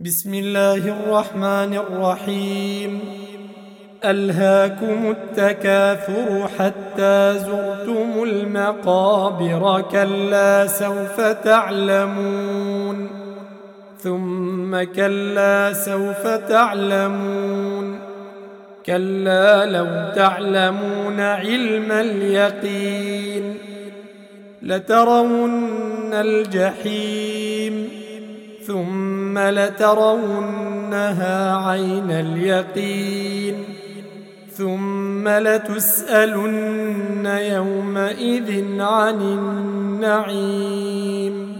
بسم الله الرحمن الرحيم. ألهاكم التكاثر حتى زرتم المقابر، كلا سوف تعلمون ثم كلا سوف تعلمون، كلا لو تعلمون علم اليقين لترون الجحيم ثم لترونها عين اليقين ثم لتسألن يومئذ عن النعيم.